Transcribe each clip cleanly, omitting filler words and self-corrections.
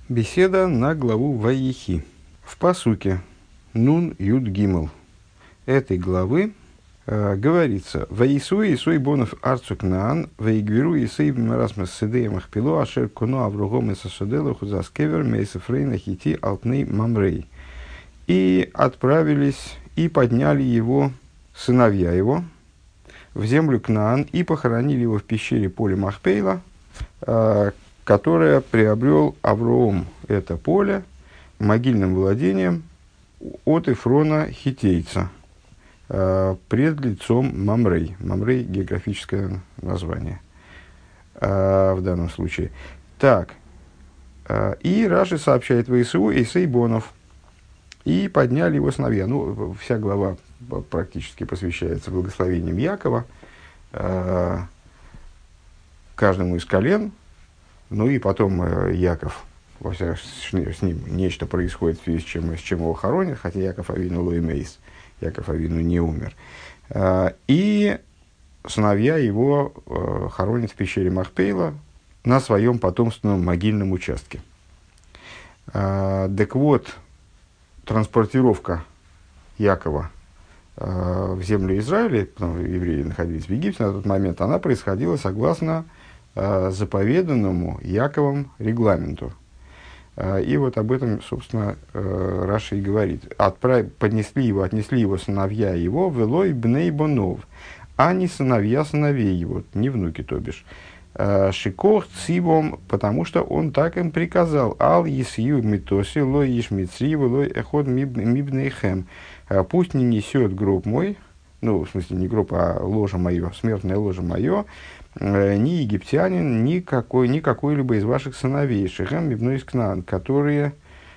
Беседа на главу Ваихи. В пасуке Нун Юд Гимл этой главы говорится: «Ваисуи Исуи бонов арцукнаан, ваигвиру Исуи бимарасмас седеем ахпило, ашер куно авругом и сосуделу хузаскевер мейсефрейна хити алтней мамрей». И отправились, и подняли его сыновья его в землю Кнаан, и похоронили его в пещере поле Махпейла, которое приобрел Авраам, это поле, могильным владением от Эфрона хитейца, пред лицом Мамрей. Мамрей – географическое название в данном случае. Так, и Раши сообщает: «Ваису Эйсей бонов». И подняли его сыновья. Ну, вся глава практически посвящается благословениям Якова, каждому из колен. Ну и потом Яков, с ним нечто происходит в связи с чем его хоронят, хотя Яков Авину лоймейс, Яков Авину не умер. И сыновья его хоронят в пещере Махпейла на своем потомственном могильном участке. Так вот, транспортировка Якова в землю Израиля, евреи находились в Египте на тот момент, она происходила согласно заповеданному Яковом регламенту. И вот об этом, собственно, Раши и говорит. Отнесли его сыновья его в Элой бней бонов, а не сыновья сыновей его, не внуки, то бишь. Шикох цибом, потому что он так им приказал. Ал есью митоси, лой иш митсри, лой эход мибнейхем. Пусть не несет гроб мой, ну, в смысле, не гроб, а ложе мое, смертное ложе мое, ни египтянин, ни какой-либо из ваших сыновей, шехем мибнойс Кнаан, которые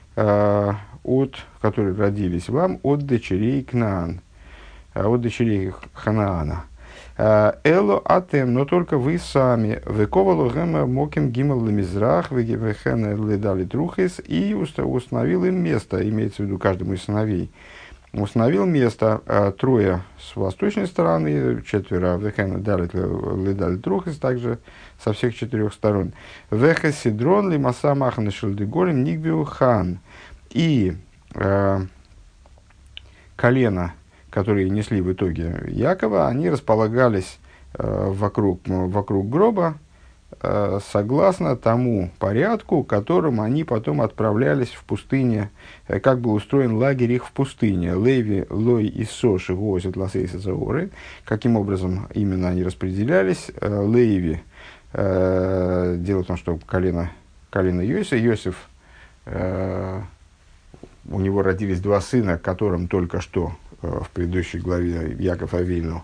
родились вам от дочерей Кнаан, от дочерей Ханаана. Эло атем, но только вы сами. Вековало гэма моким гимал лемизрах, вегевехен ледали трухис, и установил им место, имеется в виду каждому из сыновей. Установил место трое с восточной стороны, четверо вехен ледали трухис, также со всех четырех сторон. Вехасидрон лимаса маханы шельдегорем нигбиу хан. И колено, которые несли в итоге Якова, они располагались вокруг гроба, согласно тому порядку, которым они потом отправлялись в пустыне, как был устроен лагерь их в пустыне. Леви, Лой и Соши возят ласейса заоры. Каким образом именно они распределялись? Леви, дело в том, что колено Йосиф, у него родились два сына, которым только что в предыдущей главе Яков Авину,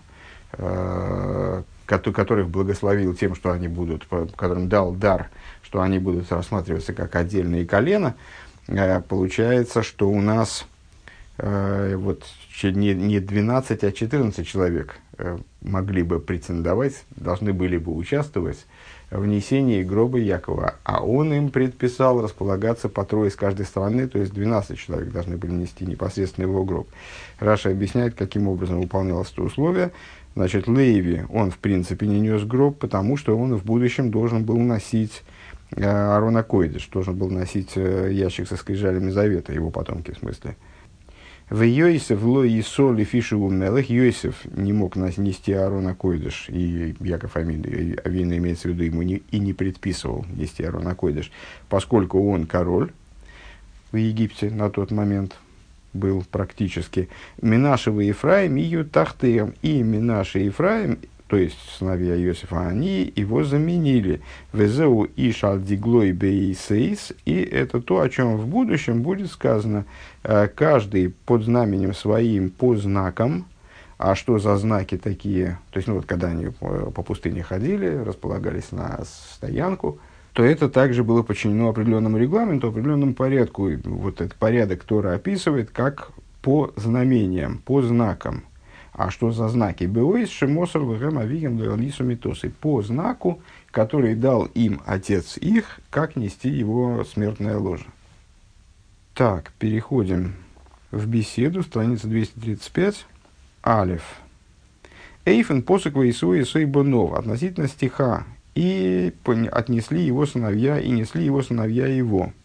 которых благословил тем, что они будут, которым дал дар, что они будут рассматриваться как отдельные колена. Получается, что у нас вот не 12, а 14 человек могли бы претендовать, должны были бы участвовать в несении гроба Якова, а он им предписал располагаться по трое с каждой стороны, то есть 12 человек должны были нести непосредственно его гроб. Раша объясняет, каким образом выполнялось это условие. Значит, Леви, он в принципе не нес гроб, потому что он в будущем должен был носить Аарона Койдыш, должен был носить ящик со скрижалями завета, его потомки в смысле. В Йосиф лой соли фишеву мелых, Йосиф не мог нести Аарона Койдыш, и Яков Авину имеется в виду, ему не предписывал нести Аарона Койдыш, поскольку он король в Египте на тот момент был практически. Минаши и Ефраим и Тахтеем, и Минаши и Ефраим, то есть сыновья Иосифа, они его заменили. Везеу и шальдиглой бейсейс, и это то, о чем в будущем будет сказано. Каждый под знаменем своим, по знакам. А что за знаки такие? То есть, ну вот, когда они по пустыне ходили, располагались на стоянку, то это также было подчинено определенному регламенту, определенному порядку. И вот этот порядок Тора описывает как по знамениям, по знакам. А что за знаки? Беойс шемосар лэгэм авигем лэалису митосы. По знаку, который дал им отец их, как нести его смертное ложе. Так, переходим в беседу, страница 235. Алеф. Эйфен посок ваисуи сойбонов. Относительно стиха. И отнесли его сыновья, и несли его сыновья его.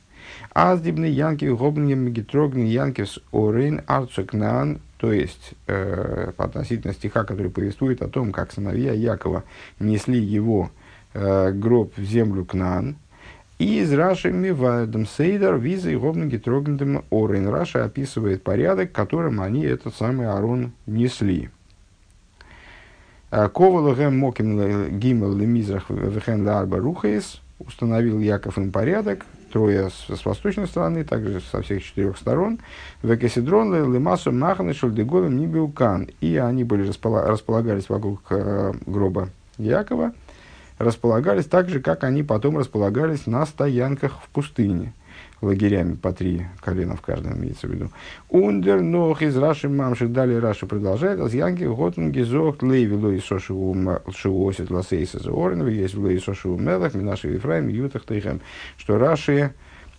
Аздибный Янкив Гобнгем Гетрогн Янкивс Орейн Арцукнан, то есть относительно стиха, который повествует о том, как сыновья Якова несли его гроб в землю Кнаан. И из Раши Мивадам Сейдер Виза и Гобнги Трогндем Орейн. Раша описывает порядок, которым они этот самый Арон несли. Ковалагем Моким Гимел Лемизрах Вехен Ларба Рухаис. Установил Яков им порядок, трое с восточной стороны, также со всех четырех сторон. Векесидрон Лемасу Маханы Шульдеговым Нибиукан. И они были располагались вокруг гроба Якова. Располагались так же, как они потом располагались на стоянках в пустыне, лагерями по 3 колена в каждом, имеется в виду. Ундер нох из Раши мамши, далее Раши продолжает, аз янки готунги зохт лейви лои сошиву шивосит ласейса заорен, есть в лои сошиву мелах, минаши Ефраим, ютах тейхем, что Раши,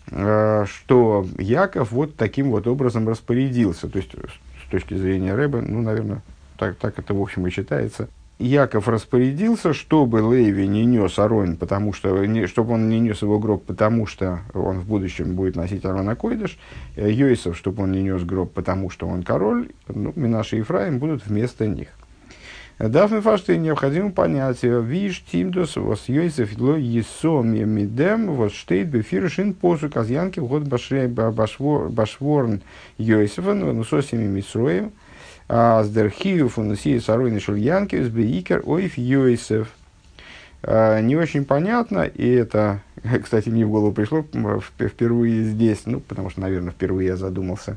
что Яков вот таким вот образом распорядился, то есть с точки зрения Рэба, ну, наверное, так это в общем и читается. Яков распорядился, чтобы Леви не нес Арон, чтобы он не нес его гроб, потому что он в будущем будет носить Арон Акойдыш, Йосеф, чтобы он не нес гроб, потому что он король, ну, Минаш и Ефраим будут вместо них. Дафны фашты необходимо понять, виш тимдос вос Йосеф ло есом мидем вос штейт бефиршин посу казьянки в год башворн Йосефа, ну, сосими Мисроем, Аздерхию фунусии саройны шульянки сбеикер ойф Йосеф. Не очень понятно, и это, кстати, мне в голову пришло впервые здесь, ну, потому что, наверное, впервые я задумался,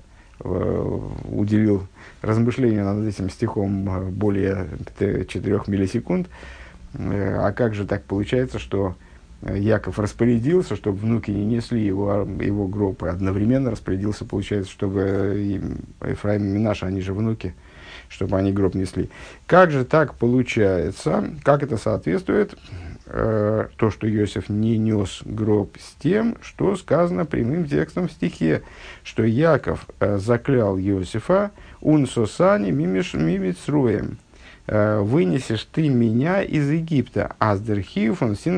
уделил размышлению над этим стихом более 4 миллисекунд. А как же так получается, что Яков распорядился, чтобы внуки не несли его гроб, и одновременно распорядился, получается, чтобы Ефраим и Минаша, они же внуки, чтобы они гроб несли. Как же так получается, как это соответствует то, что Иосиф не нес гроб, с тем, что сказано прямым текстом в стихе, что Яков заклял Иосифа «Унсосани мимицруем». «Вынесешь ты меня из Египта, аздерхив он сия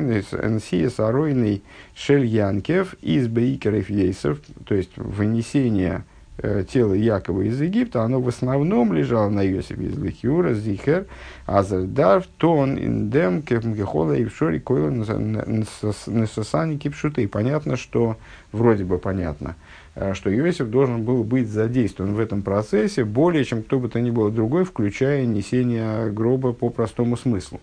саройный шельянкев из бейкеров ейсов», то есть вынесение тела Якова из Египта, оно в основном лежало на Иосифе из Лихиура, Зихер, Азердар, Тон, Индем, Кепмгехола и Вшори, Койла, Несосани, Кипшуты. Понятно, что, вроде бы понятно, что Иосиф должен был быть задействован в этом процессе более, чем кто бы то ни был другой, включая несение гроба по простому смыслу.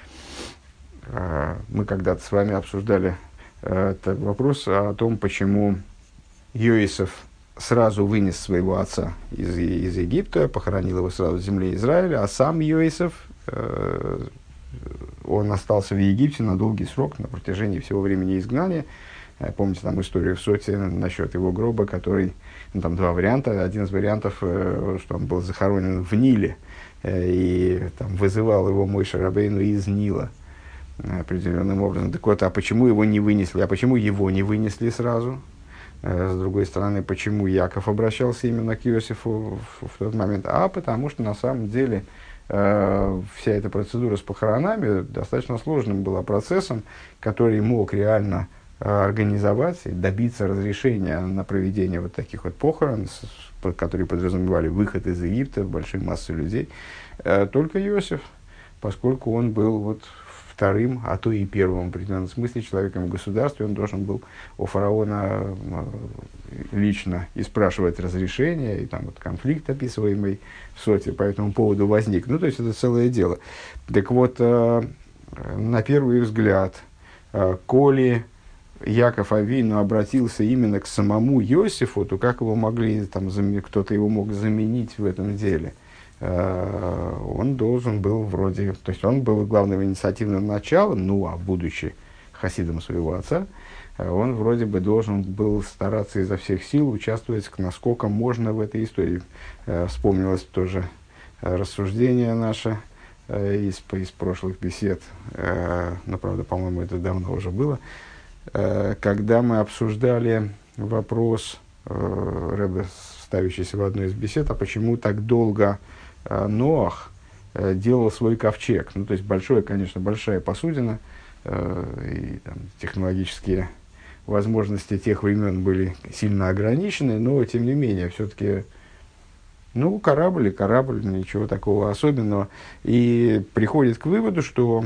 Мы когда-то с вами обсуждали вопрос о том, почему Иосиф сразу вынес своего отца из Египта, похоронил его сразу в земле Израиля, а сам Иосиф, он остался в Египте на долгий срок, на протяжении всего времени изгнания. Помните там историю в Соте насчет его гроба, который, ну, там 2 варианта. Один из вариантов, что он был захоронен в Ниле, и там вызывал его Мойше Рабейну из Нила определенным образом. Так вот, а почему его не вынесли? А почему его не вынесли сразу? С другой стороны, почему Яков обращался именно к Иосифу в тот момент? А потому что на самом деле вся эта процедура с похоронами достаточно сложным была процессом, который мог реально организовать и добиться разрешения на проведение вот таких вот похорон, которые подразумевали выход из Египта большой массы людей, только Иосиф, поскольку он был вот вторым, а то и первым в определенном смысле человеком в государстве, он должен был у фараона лично и спрашивать разрешение, и там вот конфликт, описываемый в Соте, по этому поводу возник. Ну, то есть, это целое дело. Так вот, на первый взгляд, коли Яков Авину обратился именно к самому Иосифу, то как его могли, там, кто-то его мог заменить в этом деле? Он должен был вроде, то есть он был главным инициативным началом, ну, а будучи хасидом своего отца, он вроде бы должен был стараться изо всех сил участвовать, насколько можно в этой истории. Вспомнилось тоже рассуждение наше из прошлых бесед, но, правда, по-моему, это давно уже было, когда мы обсуждали вопрос, Ребе, ставящийся в одной из бесед, а почему так долго Ноах делал свой ковчег. Ну, то есть, большая посудина, и там, технологические возможности тех времен были сильно ограничены, но, тем не менее, все-таки, ну, корабль, ничего такого особенного. И приходит к выводу, что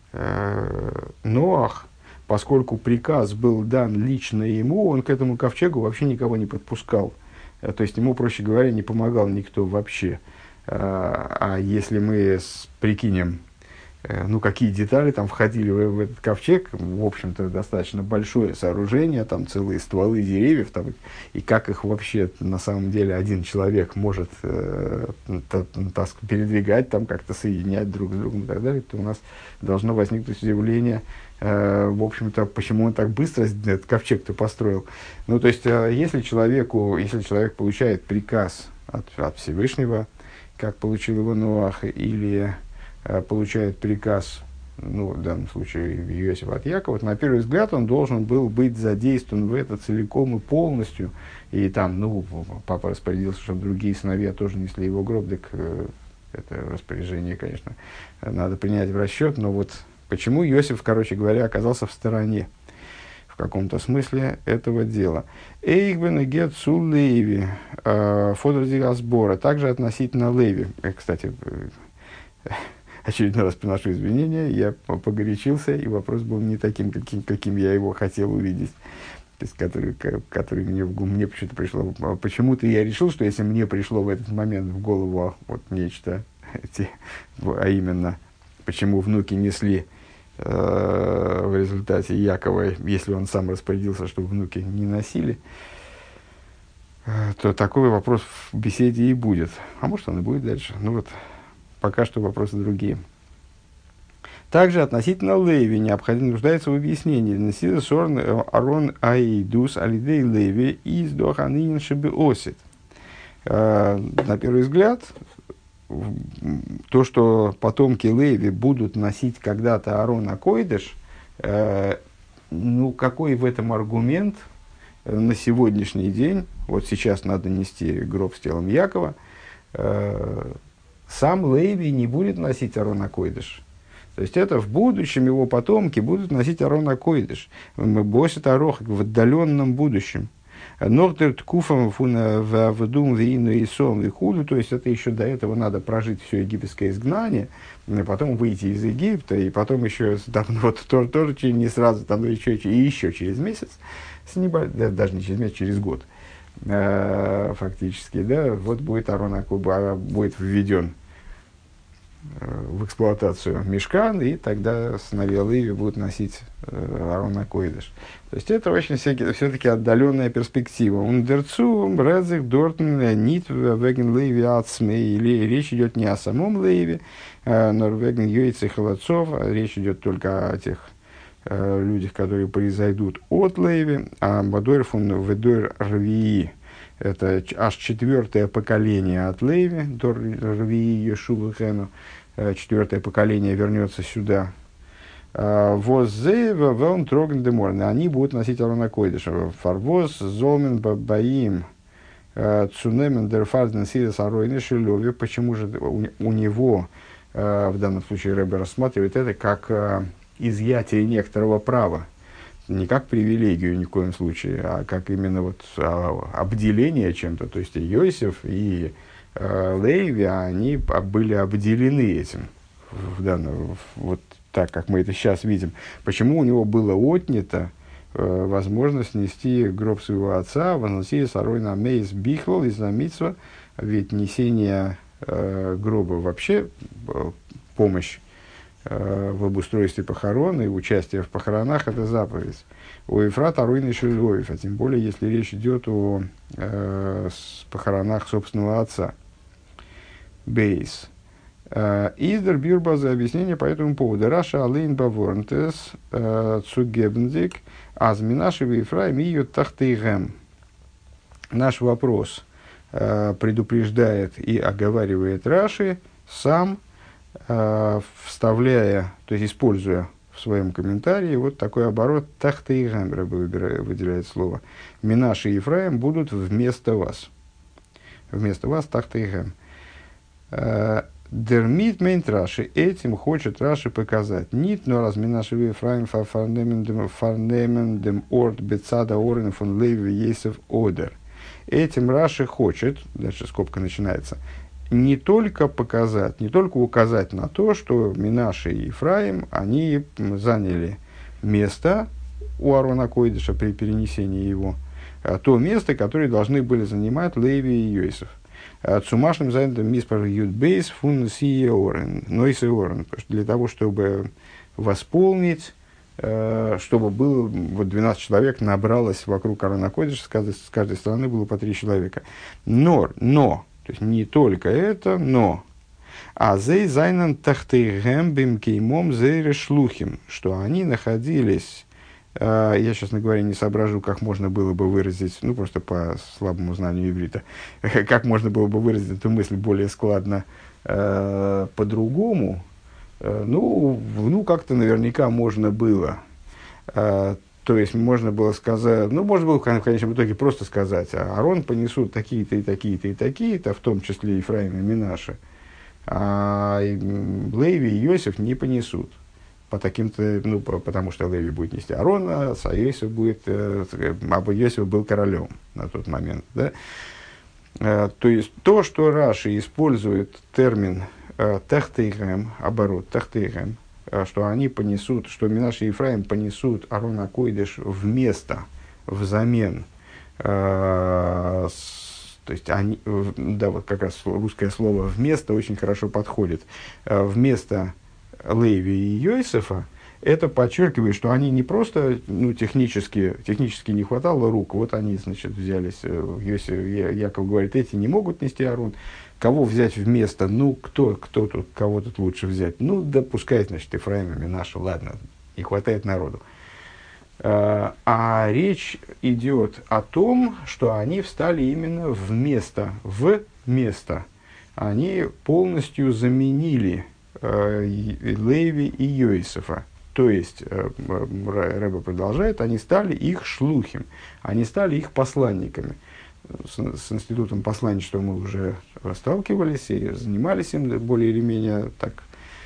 Ноах, поскольку приказ был дан лично ему, он к этому ковчегу вообще никого не подпускал. То есть, ему, проще говоря, не помогал никто вообще. А если мы прикинем, ну, какие детали там входили в этот ковчег, в общем-то, достаточно большое сооружение, там целые стволы деревьев, там, и как их вообще на самом деле один человек может передвигать, там, как-то соединять друг с другом и так далее, то у нас должно возникнуть удивление, в общем-то, почему он так быстро этот ковчег-то построил. Ну, то есть, если человек получает приказ от Всевышнего, как получил его Ноах, или получает приказ, ну, в данном случае Иосиф от Якова, то, на первый взгляд, он должен был быть задействован в это целиком и полностью. И там, ну, папа распорядился, чтобы другие сыновья тоже несли его гроб, так это распоряжение, конечно, надо принять в расчет. Но вот почему Иосиф, короче говоря, оказался в стороне в каком-то смысле этого дела. Эйгбен и Гет Су Леви, Фодор Дигасбора, также относительно Леви. Кстати, очередной раз приношу извинения, я погорячился, и вопрос был не таким, каким я его хотел увидеть, то есть, который мне почему-то пришло. Почему-то я решил, что если мне пришло в этот момент в голову вот нечто, а именно, почему внуки несли в результате Якова, если он сам распорядился, чтобы внуки не носили, то такой вопрос в беседе и будет. А может, он и будет дальше. Ну вот, пока что вопросы другие. Также относительно Леви необходимо нуждается в объяснении. Несида сорн арон аидус алидей Леви из доханинин шебеосит. На первый взгляд, то, что потомки Леви будут носить когда-то Аарон а-Койдеш, ну, какой в этом аргумент на сегодняшний день? Вот сейчас надо нести гроб с телом Якова. Сам Леви не будет носить Аарон а-Койдеш. То есть, это в будущем его потомки будут носить Аарон а-Койдеш. Босит Арох в отдаленном будущем. Нортер ткуфам вдум вину и сом и худу, то есть это еще до этого надо прожить все египетское изгнание, потом выйти из Египта, и потом еще там, вот, тоже не сразу, там, еще через месяц, даже не через месяц, через год, фактически, да, вот будет Аарон а-Койдеш, будет введен в эксплуатацию мишкан, и тогда сыновья Леви будут носить Аарон а-Койдеш. То есть, это очень все-таки отдаленная перспектива. Ундерцу, Брэдзих, Дортен, Нит, Веген Леви, Ацме, или речь идет не о самом Леви, но Веген Йойце Холодцов, речь идет только о тех людях, которые произойдут от Леви, а Бадойр фун Ведойр Рвии, это аж четвертое поколение от Леви, Дор Рвии Йешуву Хэну, четвертое поколение вернется сюда. Воззе вон троген деморн. Они будут носить Аарон а-Койдеш. Фарвоз золмен баим цунемен дерфазден сидес аройны шилови. Почему же у него, в данном случае Ребе рассматривает это как изъятие некоторого права, не как привилегию ни в коем случае, а как именно вот обделение чем-то. То есть Йосеф и Леви, они были обделены этим, вот так, как мы это сейчас видим. Почему у него было отнято возможность нести гроб своего отца, возносили сарой на мейс бихвал из намитсва, ведь несение гроба вообще, помощь в обустройстве похорон и участие в похоронах – это заповедь. У Ефрат Аруйны Шильгоев, а тем более, если речь идет о похоронах собственного отца. Бейс. Издер Бюрба за объяснение по этому поводу. Раша Алейн Баворнтес Цугебндик Азминаши Вифраим Ию Тахтейгем. Наш вопрос предупреждает и оговаривает Раши сам, вставляя, то есть используя в своем комментарии вот такой оборот «тахтейгем», выделяет слово. «Минаши и Ефраим будут вместо вас». Вместо вас «тахтейгем». Дермит мейнт Раши, этим хочет Раши показать. Нит, но раз Минаши Ефраим фарнемендем орд бецада орен фон леви есев одер. Этим Раши хочет, дальше скобка начинается, не только показать, не только указать на то, что Минаши и Ефраим, они заняли место у Аарона Койдыша при перенесении его, то место, которое должны были занимать Леви и Йосеф. Цумашным занятым миспар юдбейс фун сие орен, нойсе орен, для того, чтобы восполнить, чтобы было вот 12 человек набралось вокруг Аарона Койдыша, с каждой стороны было по 3 человека. Но, то есть не только это, но. А зей зайнан тахтейгэм бим кеймом зейре шлухим, что они находились, я, честно говоря, не соображу, как можно было бы выразить, ну, просто по слабому знанию иврита, как можно было бы выразить эту мысль более складно, по-другому. Ну, как-то наверняка можно было. То есть, можно было сказать, ну, можно было в конечном итоге просто сказать, Аарон понесут такие-то и такие-то и такие-то, в том числе Ефраим и Минаши, а Леви и Йосеф не понесут. По таким-то, ну, потому что Леви будет нести Аарона, а Йосеф будет, Йосеф был королем на тот момент. Да? То есть, то, что Раши использует термин тахтейгэм, оборот тахтейгэм, что они понесут, что Минаши и Ефраим понесут Аарона Койдыш вместо, взамен, то есть, они, да, вот как раз русское слово «вместо» очень хорошо подходит, вместо Леви и Йосефа, это подчеркивает, что они не просто, ну, технически не хватало рук, вот они, значит, взялись, Яков говорит, эти не могут нести Аарон, кого взять вместо, ну, кто тут, кого тут лучше взять, ну, да пускай, значит, Ефраим и Минаша, ладно, не хватает народу. А речь идет о том, что они встали именно вместо, они полностью заменили Леви и Йосефа. То есть, Рэбе продолжает, они стали их шлухим, они стали их посланниками. С институтом посланничества мы уже сталкивались и занимались им более или менее так,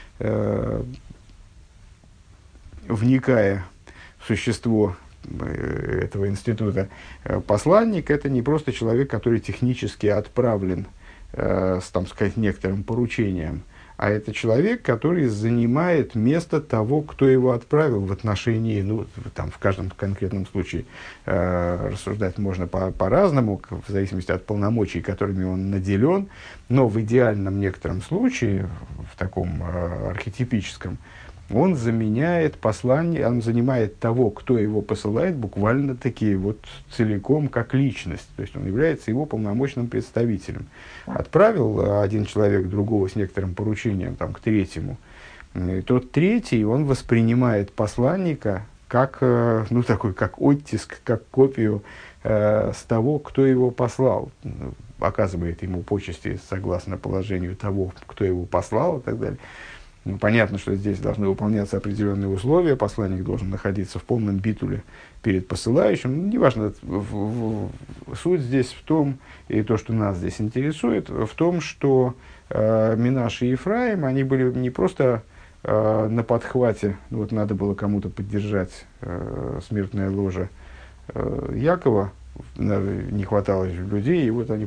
вникая в существо этого института. Посланник – это не просто человек, который технически отправлен с, там сказать, некоторым поручением, а это человек, который занимает место того, кто его отправил в отношении, ну, там, в каждом конкретном случае рассуждать можно по-разному, в зависимости от полномочий, которыми он наделен, но в идеальном некотором случае, в таком архетипическом, он заменяет послание, он занимает того, кто его посылает, буквально-таки вот целиком как личность. То есть, он является его полномочным представителем. Отправил один человек другого с некоторым поручением там, к третьему. И тот третий, он воспринимает посланника как, ну, такой, как оттиск, как копию с того, кто его послал. Оказывает ему почести согласно положению того, кто его послал и так далее. Ну, понятно, что здесь должны выполняться определенные условия, посланник должен находиться в полном битуле перед посылающим. Ну, неважно, суть здесь в том, и то, что нас здесь интересует, в том, что Минаши и Ефраим, они были не просто на подхвате, вот надо было кому-то поддержать смертное ложе Якова, не хватало людей, и вот они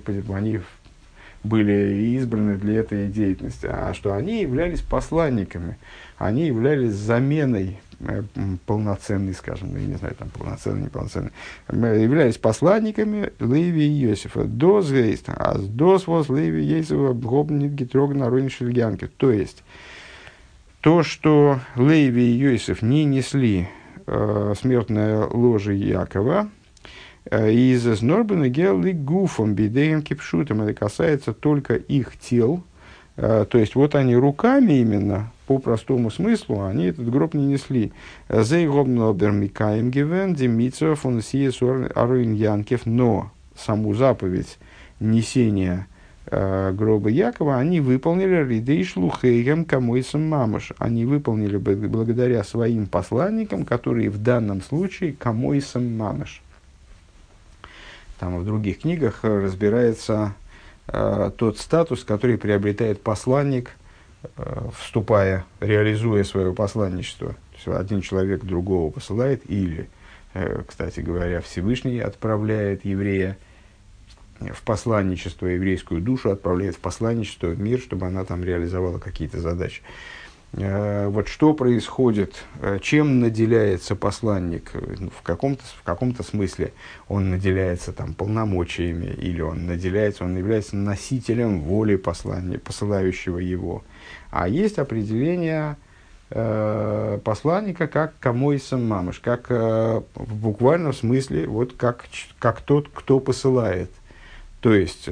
были избраны для этой деятельности, а что они являлись посланниками, они являлись заменой полноценной, скажем, я не знаю, там полноценной, неполноценной, являлись посланниками Леви и Йосефа. Дос гейст, а дос воз Леви и Йосефа бгобнит гитрог на ройне шельянки. То есть, то, что Леви и Йосеф не несли смертное ложе Якова, из Норбена гелли гуфом бидеем кипшутом, это касается только их тел, то есть вот они руками именно, по простому смыслу, они этот гроб не несли. Зей гробнобер микаем гивен демитсо фон сиес аруин янкев, но саму заповедь несения гроба Якова они выполнили ридей шлухейгем камойсом мамыш, они выполнили благодаря своим посланникам, которые в данном случае камойсом мамыш. Там в других книгах разбирается тот статус, который приобретает посланник вступая, реализуя свое посланничество. То есть один человек другого посылает, или, кстати говоря, Всевышний отправляет еврея в посланничество, еврейскую душу отправляет в посланничество в мир, чтобы она там реализовала какие-то задачи. Вот что происходит, чем наделяется посланник, в каком-то смысле он наделяется там полномочиями, или он является носителем воли посылающего его. А есть определение посланника как камойсам мамыш, как в буквальном смысле, вот как тот, кто посылает. То есть,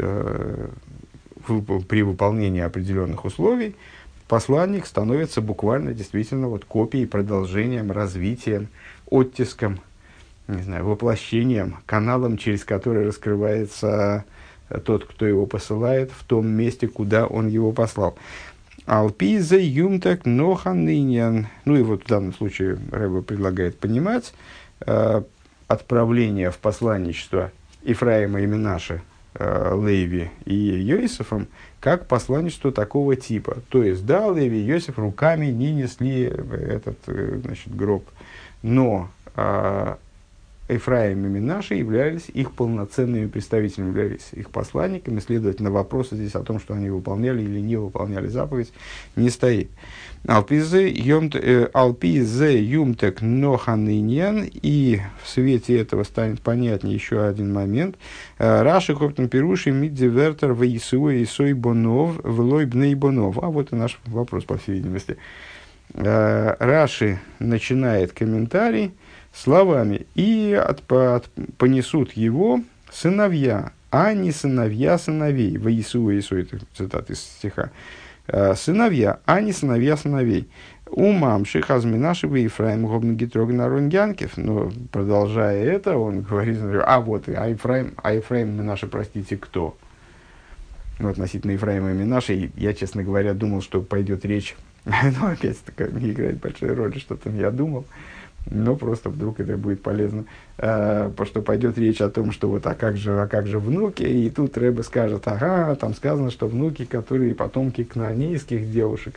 при выполнении определенных условий посланник становится буквально действительно вот копией, продолжением, развитием, оттиском, не знаю, воплощением, каналом, через который раскрывается тот, кто его посылает, в том месте, куда он его послал. Алпиза юмтак ноханыньян. Ну и вот в данном случае Рэбе предлагает понимать отправление в посланничество Ифраима и Менаше, Леви и Йосефом, как посланничество такого типа. То есть, да, Леви и Йосеф руками не несли этот, значит, гроб, но Ифраим и Менаше являлись их полноценными представителями, являлись их посланниками, следовательно, вопросы здесь о том, что они выполняли или не выполняли заповедь, не стоит. Алпизе юмтек ноханыньян, и в свете этого станет понятнее еще один момент. Раши коптом пируши миддивертер вейсуа и сой бонов влой бней бонов. А вот и наш вопрос, по всей видимости. Раши начинает комментарий словами: и понесут его сыновья, а не сыновья сыновей. Вейсуа и сой, это цитата из стиха. Сыновья, а не сыновья сыновей. Умамши хазминаши Ефраим гобнги трогнарон янкев. Но продолжая это, он говорит: а вот, а Ефраим Менаше, простите, кто? Ну, относительно Ефраима и Менаше, я, честно говоря, думал, что пойдет речь, ну, опять такая не играет большой роли, что там я думал, но просто вдруг это будет полезно, потому что пойдет речь о том, что вот, а как же внуки, и тут Рэбе скажет: ага, там сказано, что внуки, которые потомки кнаанейских девушек,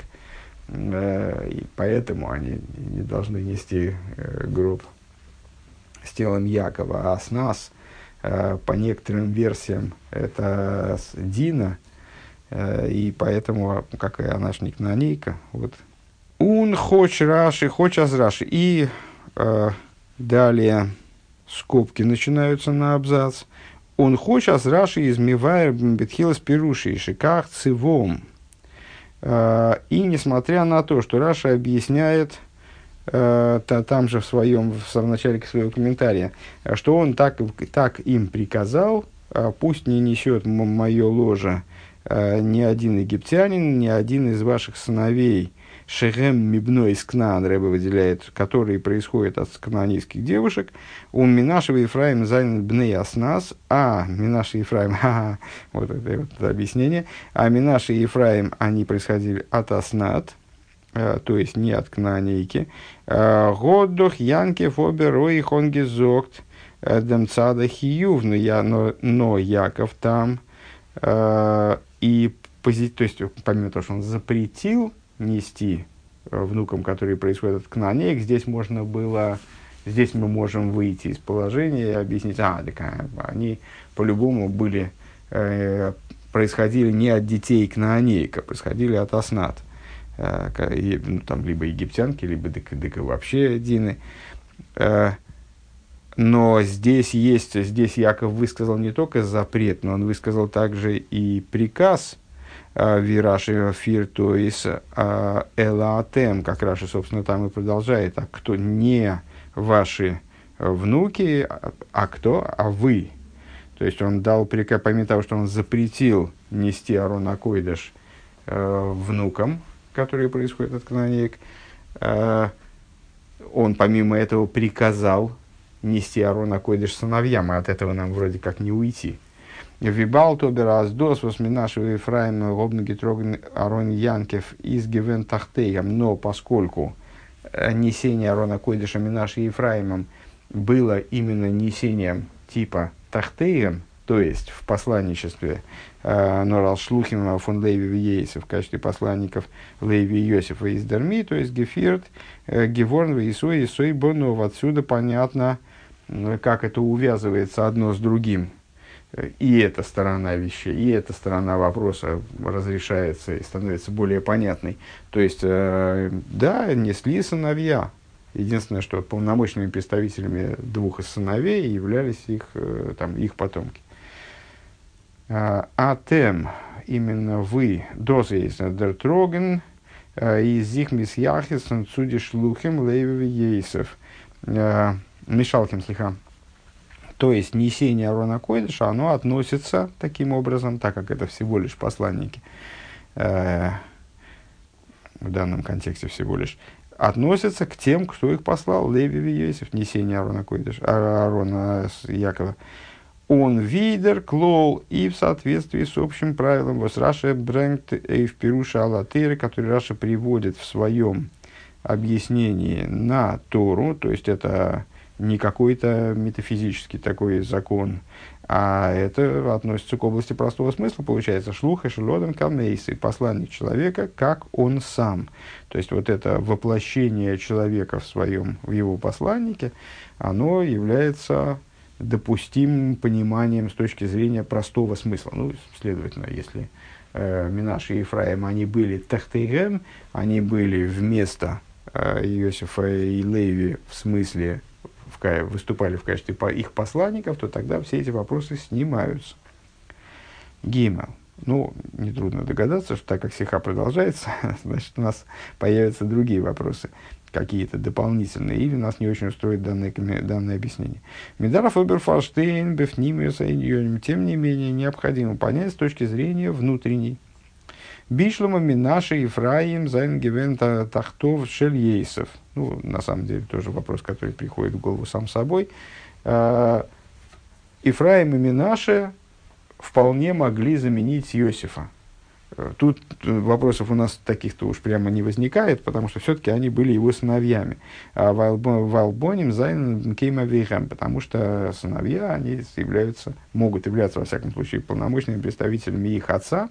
и поэтому они не должны нести гроб с телом Якова, а с нас, по некоторым версиям, это Дина, и поэтому, как и она ж не кнаанейка, вот. Он хоч Раши, хоч аз Раши. И далее скобки начинаются на абзац. Он хоч аз Раши измевает бетхилас пируши шиках цивом. И несмотря на то, что Раша объясняет там же в начале своего комментария, что он так им приказал: пусть не несет мое ложе ни один египтянин, ни один из ваших сыновей, Шехем мибной из Кнаан, Рэбе выделяет, которые происходят от кнаанейских девушек. У Менаше и Ефраим занят бней аснас, а Менаше и Ефраим, вот это вот объяснение, а Менаше и Ефраим, они происходили от аснат, то есть не от кнаанейки. Годдох янкев оберой хонгезокт демцада хиюв, но Яков там, и то есть помимо того, что он запретил нести внукам, которые происходят от кнаанеек, здесь мы можем выйти из положения и объяснить: они по-любому происходили не от детей кнаанеек, а происходили от аснат, там либо египтянки, либо вообще дины. Но здесь Яков высказал не только запрет, но он высказал также и приказ. Вираши фиртуис элаатем, как Раши, собственно, там и продолжает: а кто не ваши внуки, а кто, а вы. То есть он дал приказ, помимо того, что он запретил нести Арон а-Койдеш внукам, которые происходят от кнаанеек, он помимо этого приказал нести Арон а-Койдеш сыновьям, и от этого нам вроде как не уйти. Вибал тоберас дос восьминашего Ефраима гобнги троган Арон Янкев из гивен тахтеем, но поскольку несение Арона Койдеша Менаше и Ефраимом было именно несением типа тахтеем, то есть в посланничестве Норал Шлухим фон Леви Йейса в качестве посланников Леви Йосифа из Дерми, то есть Гефирт, Геворн, Исой, Исой Бонов. Отсюда понятно, как это увязывается одно с другим. И эта сторона вещей, и эта сторона вопроса разрешается и становится более понятной. То есть, да, несли сыновья. Единственное, что полномочными представителями двух из сыновей являлись их потомки. Атем, именно вы, дозейснадертроген, из их мисьяхисен цудиш лухим лейве ейсов. Мишалким слиха. То есть, несение Арона Койдыша, оно относится таким образом, так как это всего лишь посланники, в данном контексте всего лишь, относится к тем, кто их послал, Леви и Йосиф, несение Арона Койдыша, Арона Якова. Он видер, клол, и в соответствии с общим правилом, вот Раша Брэнкт в Пируша Алатыры, который Раша приводит в своем объяснении на Тору, то есть это не какой-то метафизический такой закон, а это относится к области простого смысла, получается, шлуха шелодом камейсы, посланник человека, как он сам. То есть вот это воплощение человека в его посланнике, оно является допустимым пониманием с точки зрения простого смысла. Ну, следовательно, если Минаш и Ефраим, они были тахтейгем, они были вместо Иосифа и Леви, в смысле, выступали в качестве их посланников, то тогда все эти вопросы снимаются. Гимел. Ну, нетрудно догадаться, что так как сиха продолжается, значит, у нас появятся другие вопросы, какие-то дополнительные, или нас не очень устроит данное объяснение. Медаров Оберфорштейн, Бефнимиус, тем не менее, необходимо понять с точки зрения внутренней. Бишлома Минаши Ефраим Зайнгевен Тахтов Шельейсов. Ну, на самом деле, тоже вопрос, который приходит в голову сам собой. Ефраим и Минаше вполне могли заменить Иосифа. Тут вопросов у нас таких-то уж прямо не возникает, потому что все-таки они были его сыновьями. А Валбоним Зайн Кеймавейхам, потому что сыновья, они могут являться, во всяком случае, полномочными представителями их отца,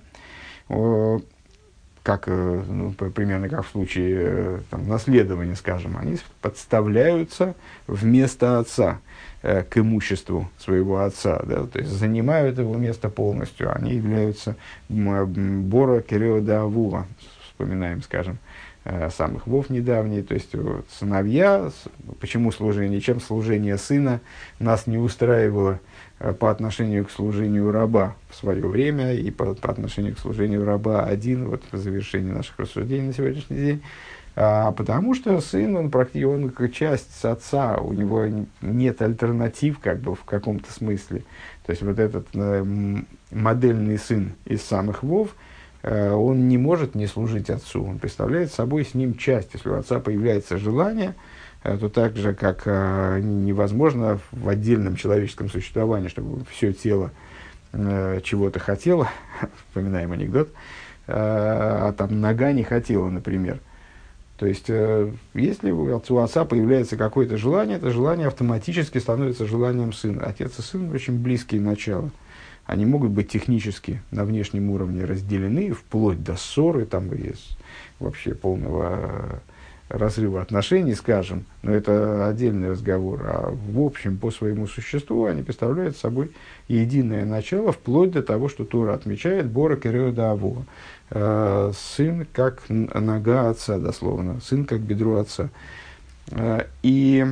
примерно как в случае наследования, скажем, они подставляются вместо отца к имуществу своего отца, да, то есть занимают его место полностью, они являются Бора Киреода Авуа, вспоминаем, скажем, самых вов недавние, то есть сыновья, почему служение, чем служение сына нас не устраивало по отношению к служению раба в свое время и по отношению к служению раба один, вот в завершении наших рассуждений на сегодняшний день, потому что сын, он как часть отца, у него нет альтернатив как бы в каком-то смысле. То есть вот этот модельный сын из самых вов, он не может не служить отцу, он представляет собой с ним часть. Если у отца появляется желание, то так же, как невозможно в отдельном человеческом существовании, чтобы все тело чего-то хотело, вспоминаем анекдот, а там нога не хотела, например. То есть, если у отца появляется какое-то желание, это желание автоматически становится желанием сына. Отец и сын очень близкие начала. Они могут быть технически на внешнем уровне разделены, вплоть до ссоры, там, и вообще полного разрыва отношений, скажем, но это отдельный разговор. А в общем, по своему существу они представляют собой единое начало, вплоть до того, что Тора отмечает Бора Киреода Авуа. Сын как нога отца, дословно, сын как бедро отца. Или,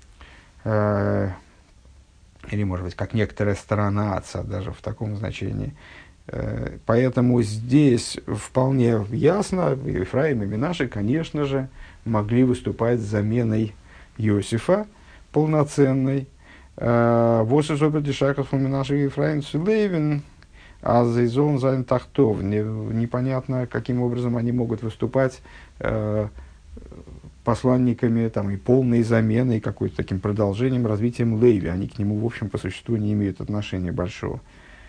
может быть, как некоторая сторона отца, даже в таком значении. Поэтому здесь вполне ясно, Ефраим и Минаши, конечно же, могли выступать заменой Иосифа полноценной. Вот из опыта Шаков Минаши и Ефраим Сулейвин, а Зайзон Зайн Тахтов. Непонятно, каким образом они могут выступать посланниками там, и полной заменой, какой-то таким продолжением, развитием Леви. Они к нему, в общем, по существу не имеют отношения большого.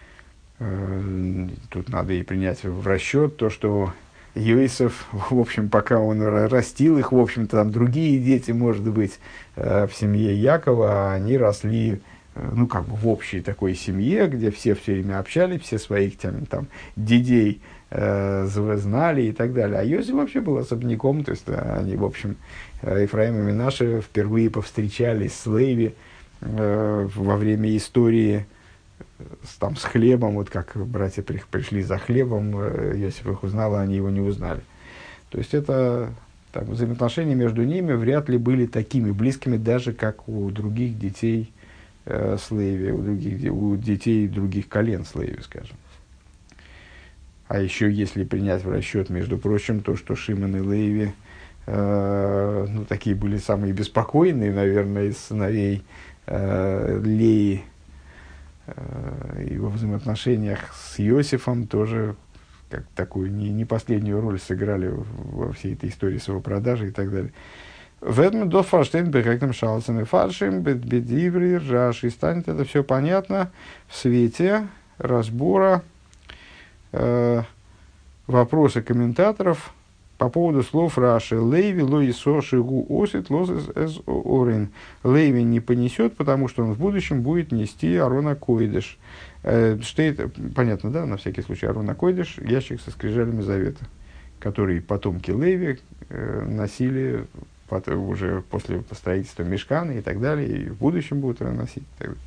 Тут надо и принять в расчет то, что Иосиф, в общем, пока он растил их, в общем-то, там другие дети, может быть, в семье Якова, они росли ну, как бы в общей такой семье, где все время общались, все своих там дедей знали и так далее. А Йосиф вообще был особняком, то есть они, в общем, Ефраим и Менаше впервые повстречались с Леви во время истории с хлебом, вот как братья пришли за хлебом, Йосиф их узнал, а они его не узнали. То есть это взаимоотношения между ними вряд ли были такими близкими, даже как у других детей с Леви, у детей других колен с Леви, скажем. А еще, если принять в расчет, между прочим, то, что Шимон и Леви такие были самые беспокойные, наверное, из сыновей Леи, и во взаимоотношениях с Иосифом тоже как такую не последнюю роль сыграли во всей этой истории с его продажей и так далее. В этом до фарштейн бегактам шалсами фаршим бедиври ржаши. Станет это все понятно в свете разбора вопроса комментаторов по поводу слов Раши. Лейви лоисо шигу осит лозес эс орин. Лейви не понесет, потому что он в будущем будет нести Арона Койдыш. Штейт, понятно, да, на всякий случай, Арона Койдыш, ящик со скрижалями завета, который потомки Лейви носили уже после строительства Мишкана и так далее, и в будущем будут носить.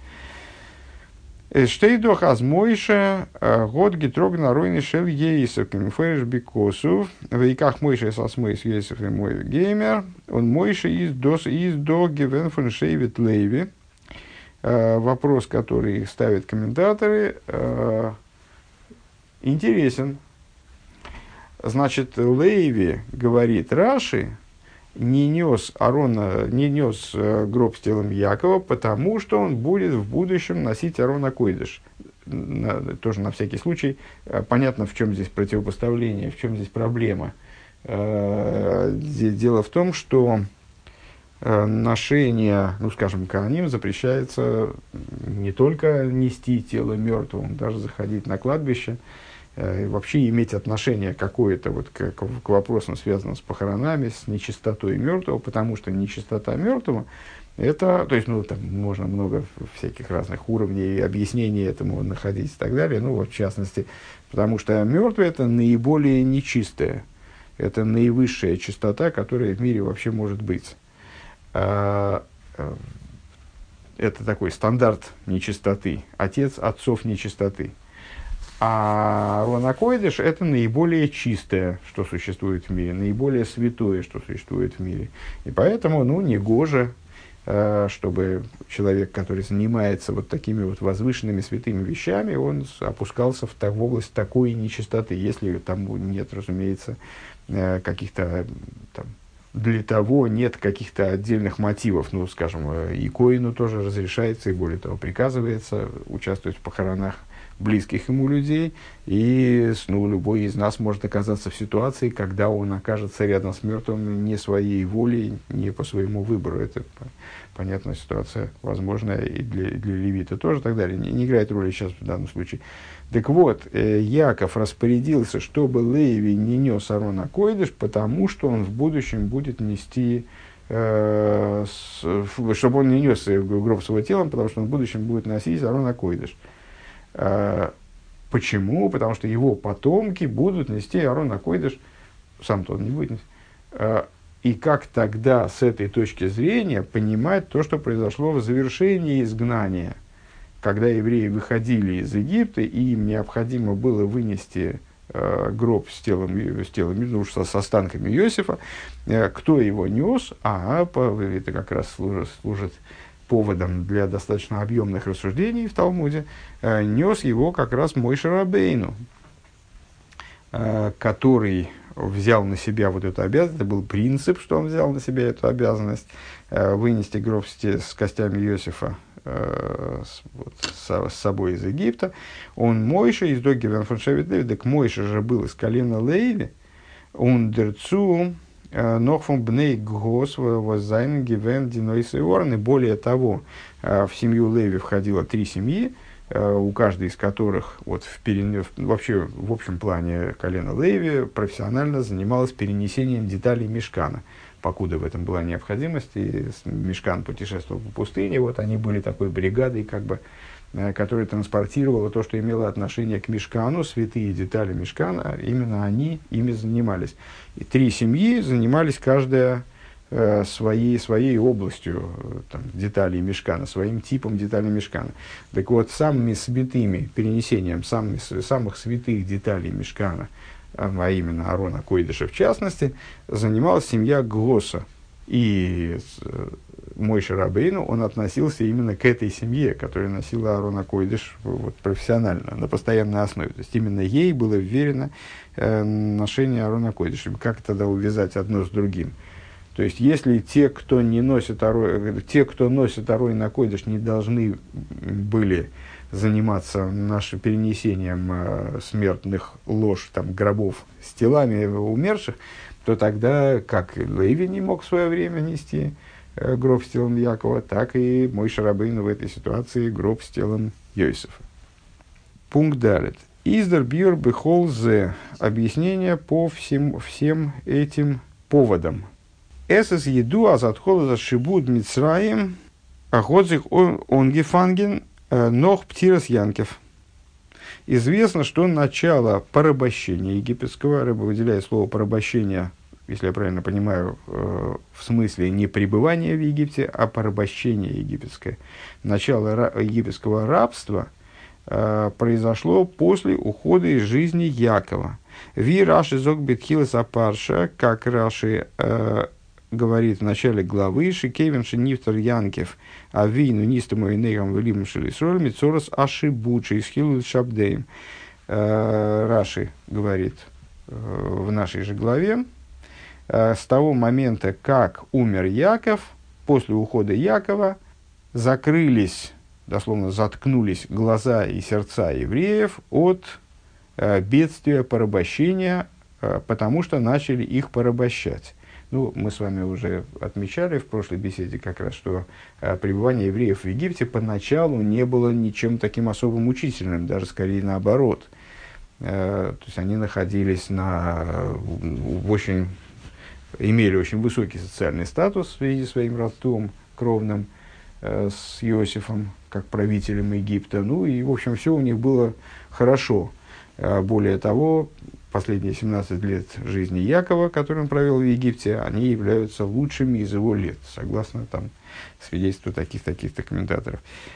Штейдох аз Мойше год гитрогна ройны шел Ейсов кемфереш бикосов в иках Мойше со смыс Ейсов и мой геймер он Мойше из до гивен фон Шейвит Лейви. Вопрос, который ставят комментаторы, интересен. Значит, Лейви, говорит Раши, не нес гроб с телом Якова, потому что он будет в будущем носить Арона Койдыш. Тоже на всякий случай. Понятно, в чем здесь противопоставление, в чем здесь проблема. Дело в том, что ношение, скажем, коаним запрещается не только нести тело мертвого, даже заходить на кладбище, и вообще иметь отношение какое-то к вопросам, связанным с похоронами, с нечистотой мертвого, потому что нечистота мертвого, это, то есть, там можно много всяких разных уровней объяснений этому находить и так далее, в частности, потому что мертвый это наиболее нечистое, это наивысшая чистота, которая в мире вообще может быть. Это такой стандарт нечистоты, отец отцов нечистоты. А Арона Койдыш – это наиболее чистое, что существует в мире, наиболее святое, что существует в мире. И поэтому, негоже, чтобы человек, который занимается такими возвышенными святыми вещами, он опускался в область такой нечистоты, если там нет, разумеется, каких-то для того нет каких-то отдельных мотивов. Скажем, и коину тоже разрешается, и более того, приказывается участвовать в похоронах близких ему людей, и любой из нас может оказаться в ситуации, когда он окажется рядом с мертвым не своей волей, не по своему выбору. Это понятная ситуация, возможная и для левита тоже, и так далее. Не играет роли сейчас в данном случае. Так вот, Яков распорядился, чтобы Леви не нес Арона Койдыш, потому что он в будущем будет нести, чтобы он не нес гроб своего тела, потому что он в будущем будет носить Арона Койдыш. Почему? Потому что его потомки будут нести Арона Койдыш, сам-то он не будет нести. И как тогда с этой точки зрения понимать то, что произошло в завершении изгнания, когда евреи выходили из Египта, и им необходимо было вынести гроб с телом, с останками Иосифа, кто его нес, это как раз служит поводом для достаточно объемных рассуждений в Талмуде, нес его как раз Мойше Рабейну, который взял на себя эту обязанность. Это был принцип, что он взял на себя эту обязанность вынести гроб с костями Иосифа с собой из Египта. Он Мойше из Доггивен фон Шевит Леви, так Мойше же был из колена Леви, ундерцу noch von Bnei Gos воззайн гивен динойс и орны. Более того, в семью Леви входило 3 семьи, у каждой из которых вообще в общем плане колено Леви профессионально занималось перенесением деталей Мишкана. покуда в этом была необходимость, и Мишкан путешествовал по пустыне, вот они были такой бригадой, как бы, которая транспортировала то, что имело отношение к Мишкану, святые детали Мишкана, именно они ими занимались. И 3 семьи занимались каждая своей областью там, деталей Мишкана, своим типом деталей Мишкана. Так вот, самыми святыми, перенесением самых святых деталей Мишкана, а именно Аарона Койдыша в частности, занималась семья Глоса. И Мойше Рабейну, он относился именно к этой семье, которая носила Аарона Койдыш вот, профессионально, на постоянной основе. То есть, именно ей было вверено ношение Аарона Койдыша. Как тогда увязать одно с другим? То есть, если те, кто носит Аарон Койдыш, не должны были заниматься нашим перенесением смертных лож, там, гробов с телами умерших, то тогда, как Леви не мог в свое время нести гроб с телом Якова, так и Мойше Рабейну в этой ситуации гроб с телом Йосефа. Пункт далит. Издер бьюр бехол зе. Объяснение по всем этим поводам. Эсэс еду азатхола за шибуд Мицраим охотзих онгефанген нох птирас янкев. Известно, что начало порабощения египетского, Рыба выделяет слово порабощение, если я правильно понимаю, в смысле не пребывания в Египте, а порабощение египетское. Начало египетского рабства произошло после ухода из жизни Якова. Ви Раши зог бетхилас апарша, как Раши говорит в начале главы, Шикевин Нифтар Янкев, а вину нистому и нейгам велимым шелисроль, мицорос ашибучи, исхилу шабдеем. Раши говорит в нашей же главе, с того момента, как умер Яков, после ухода Якова, закрылись, дословно заткнулись глаза и сердца евреев от бедствия порабощения, потому что начали их порабощать. Ну, мы с вами уже отмечали в прошлой беседе как раз, что пребывание евреев в Египте поначалу не было ничем таким особо мучительным, даже скорее наоборот. То есть они находились имели очень высокий социальный статус в связи с своим родством кровным с Иосифом, как правителем Египта. Ну и, в общем, все у них было хорошо. Более того, последние 17 лет жизни Якова, которые он провел в Египте, они являются лучшими из его лет, согласно там, свидетельству таких-то комментаторов.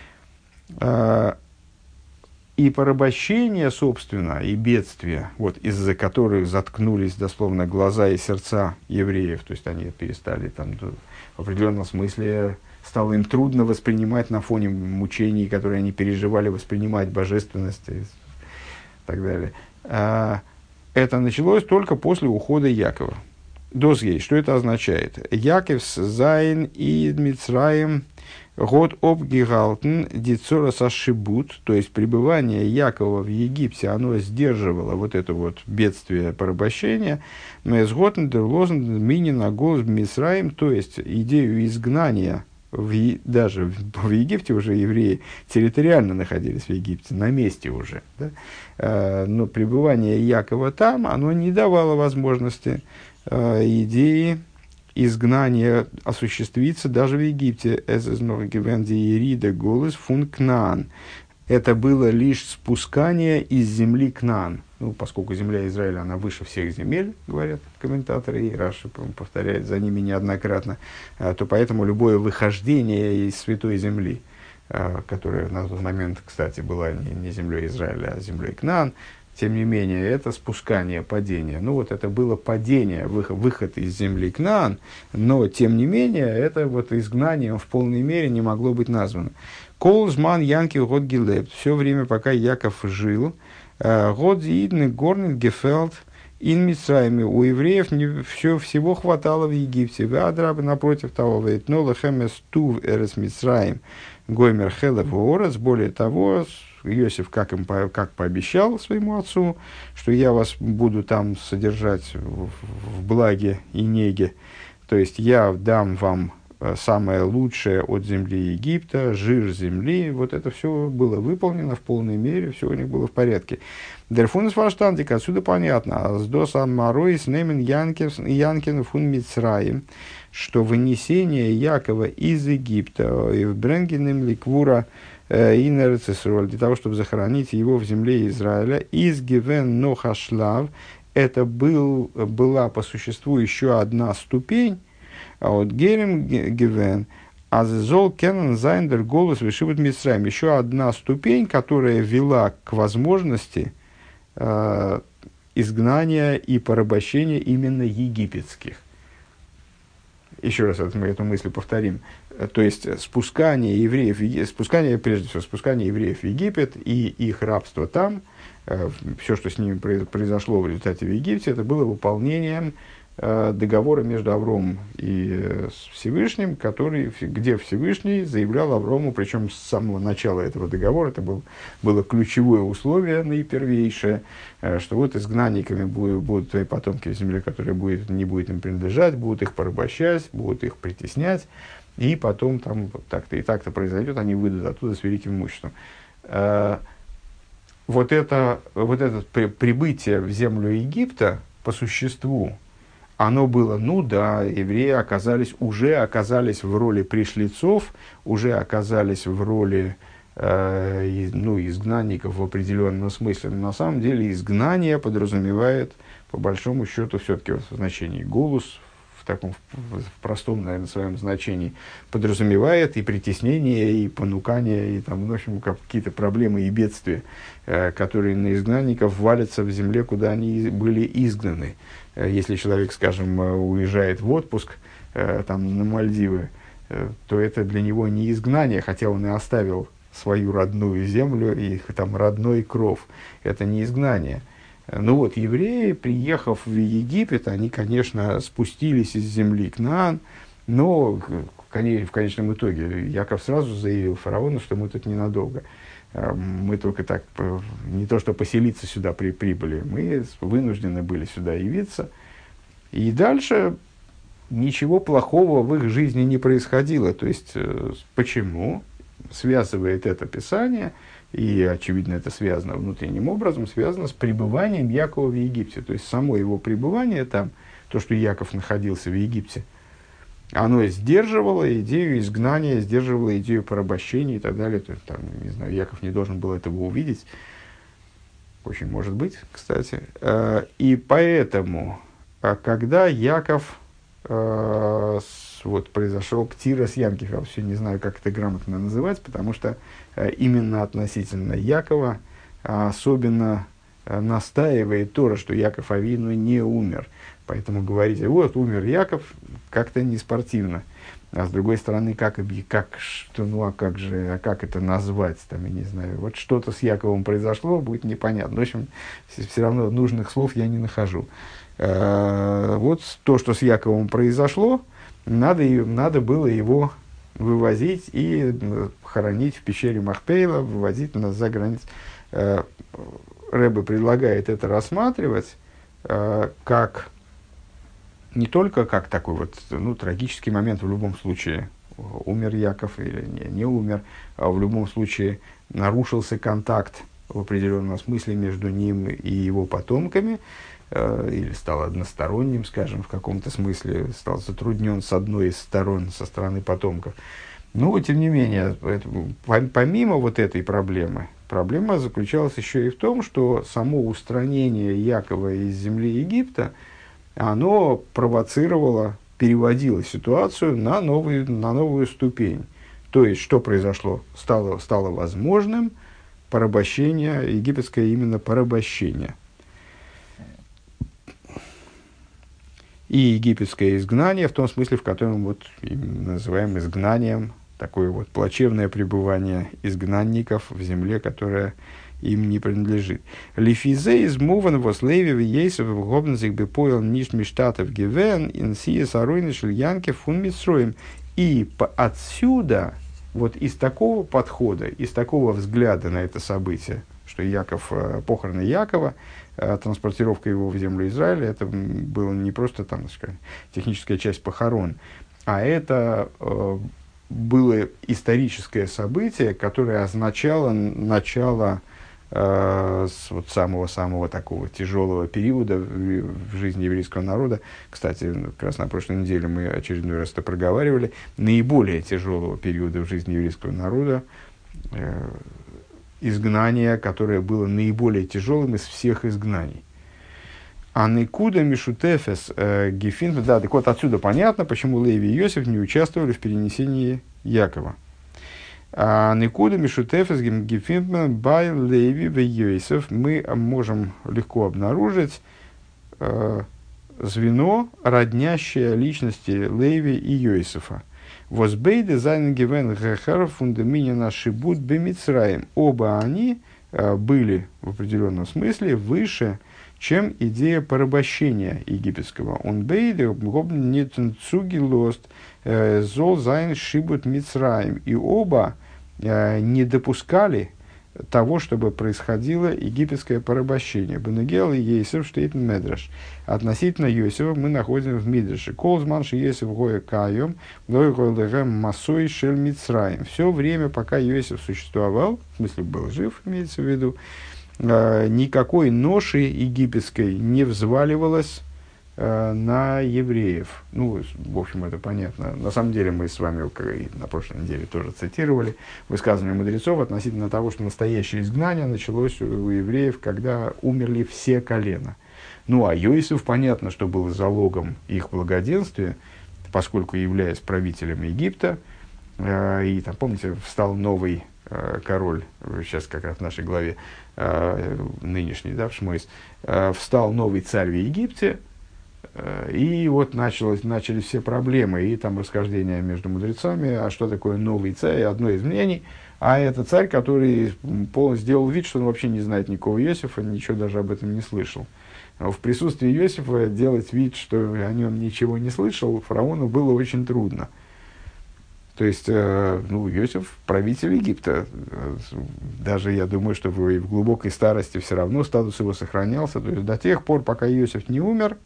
И порабощение, собственно, и бедствия, вот, из-за которых заткнулись дословно глаза и сердца евреев, то есть они перестали там, в определенном смысле, стало им трудно воспринимать на фоне мучений, которые они переживали, воспринимать божественность и так далее. Это началось только после ухода Якова. Дозгей, что это означает? Яковс зайн и Мицраим год обгигалтен дицорас ашибут, то есть пребывание Якова в Египте, оно сдерживало вот это вот бедствие порабощения, мезготен дерлозен мини на голос Мицраим, то есть идею изгнания. Даже в Египте уже евреи территориально находились в Египте, на месте уже. Да? Но пребывание Якова там, оно не давало возможности идеи изгнания осуществиться даже в Египте. Это было лишь спускание из земли Кнаан. Ну, поскольку земля Израиля, она выше всех земель, говорят комментаторы, и Раши повторяет за ними неоднократно, то поэтому любое выхождение из святой земли, которая на тот момент, кстати, была не землей Израиля, а землей Кнаан, тем не менее, это спускание, падение. Ну, вот это было падение, выход из земли Кнаан, но, тем не менее, это вот изгнанием в полной мере не могло быть названо. Колзман Янки год гилепт. Все время, пока Яков жил, год зиидный горный гефелд ин Мицраиме. У евреев всего хватало в Египте. Вадрабы напротив того, вейтнола хемес тув эрес Мицраим гоймер хелев орес. Более того, Иосиф как пообещал своему отцу, что я вас буду там содержать в благе и неге. То есть я дам вам самое лучшее от земли Египта, жир земли, вот это все было выполнено в полной мере, все у них было в порядке. Дерфунс фарштандик, отсюда понятно, с до самарой немен Янкин фун Мицраим, что вынесение Якова из Египта и в Бренгенем ликвура инерцисроль, для того, чтобы захоронить его в земле Израиля, из гивен нохашлав, это была по существу еще одна ступень, а вот Герем Гивен, Азезол Кеннен Зайндер голос Вишиват Мицраим, еще одна ступень, которая вела к возможности изгнания и порабощения именно египетских. Еще раз мы эту мысль повторим. То есть спускание евреев в Египет и их рабство там, все, что с ними произошло в результате в Египте, это было выполнением договора между Авромом и Всевышним, где Всевышний заявлял Аврому, причем с самого начала этого договора, это было ключевое условие, наипервейшее, что вот изгнанниками будут твои потомки в земле, которая не будет им принадлежать, будут их порабощать, будут их притеснять, и потом там вот так-то и так-то произойдет, они выйдут оттуда с великим имуществом. Вот это прибытие в землю Египта по существу, оно было, евреи уже оказались в роли пришлецов, уже оказались в роли изгнанников в определенном смысле. Но на самом деле изгнание подразумевает, по большому счету, все-таки в значении голос, в простом, наверное, своем значении, подразумевает и притеснение, и понукание, и в общем, какие-то проблемы и бедствия, которые на изгнанников валятся в земле, куда они были изгнаны. Если человек, скажем, уезжает в отпуск на Мальдивы, то это для него не изгнание, хотя он и оставил свою родную землю и родной кров. Это не изгнание. Евреи, приехав в Египет, они, конечно, спустились из земли Кнаан, но в конечном итоге Яков сразу заявил фараону, что мы тут ненадолго. Мы только так, не то что поселиться сюда прибыли, мы вынуждены были сюда явиться. И дальше ничего плохого в их жизни не происходило. То есть, почему? Связывает это Писание, и, очевидно, это связано внутренним образом, связано с пребыванием Якова в Египте. То есть, само его пребывание там, то, что Яков находился в Египте, оно сдерживало идею изгнания, сдерживало идею порабощения и так далее. То есть, Яков не должен был этого увидеть. Очень может быть, кстати. И поэтому, когда Яков произошел птирос Янкив, я все не знаю, как это грамотно называть, потому что именно относительно Якова особенно настаивает Тора, что Яков Авину не умер. Поэтому говорить, умер Яков, как-то не спортивно. А с другой стороны, как это назвать, я не знаю. Что-то с Яковом произошло, будет непонятно. В общем, все равно нужных слов я не нахожу. То, что с Яковом произошло, надо было его вывозить и хоронить в пещере Махпейла, вывозить за границу. Ребе предлагает это рассматривать как не только как такой трагический момент в любом случае. Умер Яков или не умер, а в любом случае нарушился контакт в определенном смысле между ним и его потомками, или стал односторонним, скажем, в каком-то смысле, стал затруднен с одной из сторон, со стороны потомков. Но, тем не менее, помимо этой проблемы, проблема заключалась еще и в том, что само устранение Якова из земли Египта, оно провоцировало, переводило ситуацию на новую ступень. То есть, что произошло? Стало возможным порабощение, египетское именно порабощение. И египетское изгнание, в том смысле, в котором называем изгнанием, такое плачевное пребывание изгнанников в земле, которая им не принадлежит. Лифизе из муван вослеви в ейсов в гобнзик бепоил ниш миштатов гивен инсия саруйны шильянки фун митсроим. И отсюда, из такого подхода, из такого взгляда на это событие, что похороны Якова, транспортировка его в землю Израиля, это было не просто техническая часть похорон, А это было историческое событие, которое означало начало вот самого-самого такого тяжелого периода в жизни еврейского народа. Кстати, как раз на прошлой неделе мы очередной раз это проговаривали. Наиболее тяжелого периода в жизни еврейского народа, изгнание, которое было наиболее тяжелым из всех изгнаний. А Никуда Мишутефес Гефин, да, так вот отсюда понятно, почему Леви и Иосиф не участвовали в перенесении Якова. А Никуда Мишутефес Гефин бай Леви в Иосиф мы можем легко обнаружить звено, роднящее личности Леви и Иосифа. Возбейде зайн гивен гехар фундаминина шибут бемицраим. Оба они были в определенном смысле выше, чем идея порабощения египетского. Он бейде не цуги лост зол зайн шибут мицраим. И оба не допускали того, чтобы происходило египетское порабощение. Бенегел и Йосеф штейтен медраш. Относительно Йосефа мы находим в Мидраше. Колзманши Йосеф гоя кайом, масой шель мицраим. Все время, пока Йосеф существовал, в смысле был жив, имеется в виду, никакой ноши египетской не взваливалось на евреев. Ну, в общем, это понятно. На самом деле, мы с вами на прошлой неделе тоже цитировали высказывания мудрецов относительно того, что настоящее изгнание началось у евреев, когда умерли все колена. Ну, а Йосеф, понятно, что был залогом их благоденствия, поскольку, являясь правителем Египта, и там, помните, встал новый король, сейчас как раз в нашей главе, нынешний, да, в Шмойс, встал новый царь в Египте, и вот начались все проблемы, и там расхождения между мудрецами, а что такое новый царь, одно из мнений, а это царь, который сделал вид, что он вообще не знает никакого Иосифа, ничего даже об этом не слышал. В присутствии Иосифа делать вид, что о нем ничего не слышал, фараону было очень трудно. То есть, Иосиф правитель Египта. Даже я думаю, что в глубокой старости все равно статус его сохранялся. То есть, до тех пор, пока Иосиф не умер,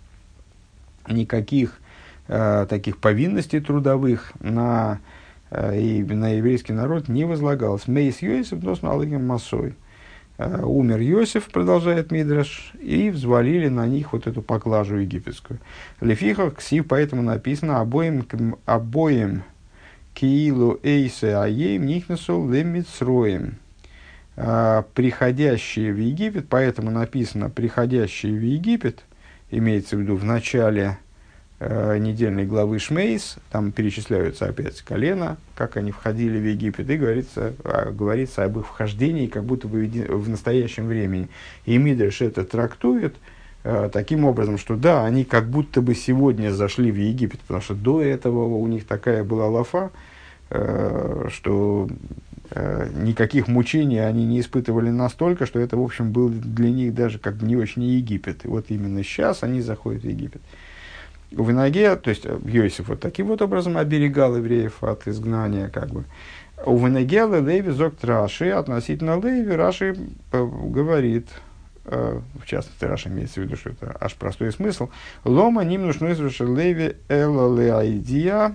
никаких таких повинностей трудовых на еврейский народ не возлагалось. Мейс Йосиф, но с налогом массой. Умер Йосиф, продолжает Мидраш, и взвалили на них вот эту поклажу египетскую. Лефиха ксив, поэтому написано обоим киилу эйсе аеем нихнесу лемитсроем. Приходящие в Египет, поэтому написано приходящие в Египет, имеется в виду в начале недельной главы Шмейс, там перечисляются опять колена, как они входили в Египет, и говорится об их вхождении, как будто бы в настоящем времени. И Мидраш это трактует таким образом, что да, они как будто бы сегодня зашли в Египет, потому что до этого у них такая была лафа, что никаких мучений они не испытывали настолько, что это, в общем, был для них даже как бы не очень Египет. И вот именно сейчас они заходят в Египет. У Венаге, то есть Йосиф вот таким вот образом оберегал евреев от изгнания, как бы. У Венаге Леви зокт Раши, относительно Леви, Раши говорит, в частности, Раши имеется в виду, что это аж простой смысл, лома ним нужно извыши Леви эла леайдия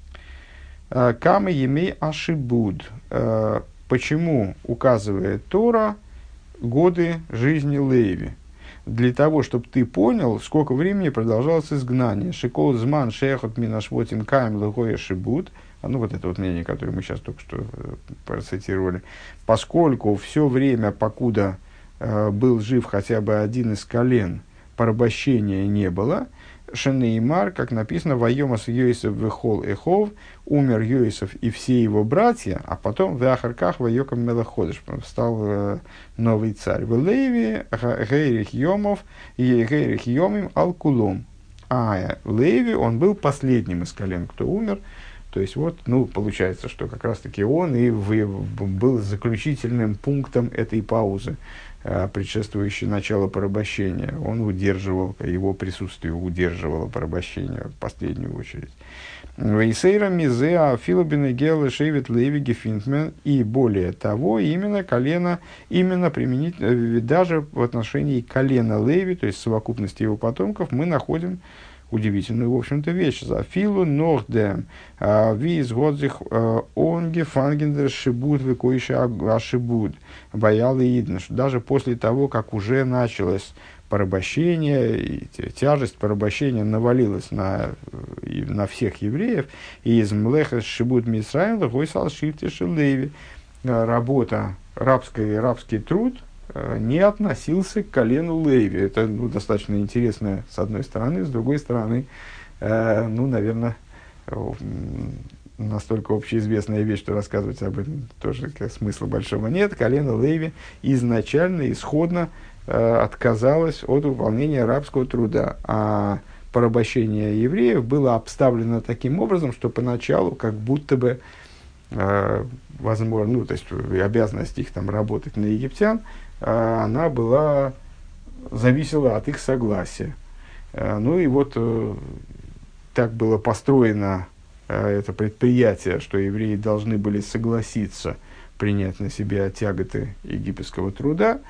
камы емей ашибуд. Почему указывает Тора годы жизни Леви? Для того, чтобы ты понял, сколько времени продолжалось изгнание. Шикол зман шехот минашвотим каем лыгоя шибут. Ну, вот это вот мнение, которое мы сейчас только что процитировали. Поскольку все время, покуда был жив хотя бы один из колен, порабощения не было. Шенеймар, как написано, «Вайомас Йосеф вехол эхов», умер Йосеф и все его братья, а потом в Ахарках Вайокам Мелаходыш стал новый царь. В Леви Гейрих Йомов и Гейрих Йомим Алкулом. А Леви, он был последним из колен, кто умер. То есть, вот, получается, что как раз-таки он и был заключительным пунктом этой паузы, предшествующей началу порабощения. Он удерживал, его присутствие удерживало порабощение в последнюю очередь. Вейсейра мизеа филобина гела шевит леви гефинтмен. И более того, именно колено, именно применительно, даже в отношении колена Леви, то есть совокупности его потомков, мы находим удивительную, в общем-то, вещь. Зафилу нордем виз годзих онге фангендер шибут векоиша ашибут боял идн. Даже после того, как уже началось порабощение, и тяжесть порабощения навалилась на всех евреев, и из млеха шибут мисраим гойсал шифте шелеви. Работа, рабский труд не относился к колену Леви. Это достаточно интересно с одной стороны, с другой стороны, наверное, настолько общеизвестная вещь, что рассказывать об этом тоже смысла большого нет. Колено Леви изначально, исходно отказалось от выполнения рабского труда, а порабощение евреев было обставлено таким образом, что поначалу как будто бы возможно, то есть обязанность их там работать на египтян, она зависела от их согласия. И вот так было построено это предприятие, что евреи должны были согласиться принять на себя тяготы египетского труда,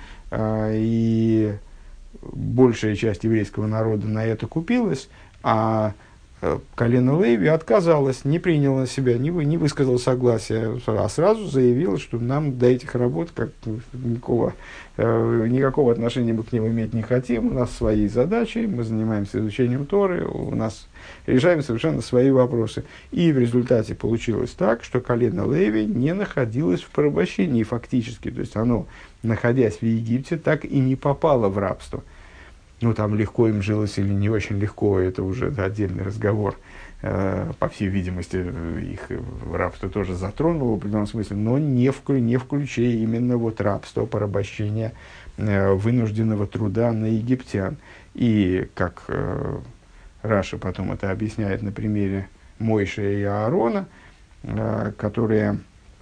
и большая часть еврейского народа на это купилась, а колено Леви отказалось, не приняло на себя, не высказало согласия, а сразу заявило, что нам до этих работ никакого отношения мы к ним иметь не хотим, у нас свои задачи, мы занимаемся изучением Торы, у нас решаем совершенно свои вопросы. И в результате получилось так, что колено Леви не находилось в порабощении фактически, то есть оно, находясь в Египте, так и не попало в рабство. Там легко им жилось или не очень легко, это уже отдельный разговор. По всей видимости, их рабство тоже затронуло в определенном смысле, но не в ключе именно рабства, порабощения, вынужденного труда на египтян. И как Раши потом это объясняет на примере Мойши и Аарона, которые,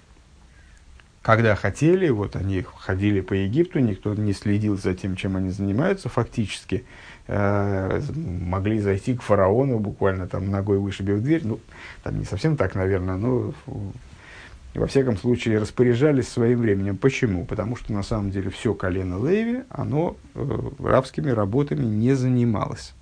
когда хотели, они ходили по Египту, никто не следил за тем, чем они занимаются, фактически могли зайти к фараону, буквально там ногой вышибив дверь, там не совсем так, наверное, но во всяком случае распоряжались своим временем. Почему? Потому что на самом деле все колено Леви, оно рабскими работами не занималось.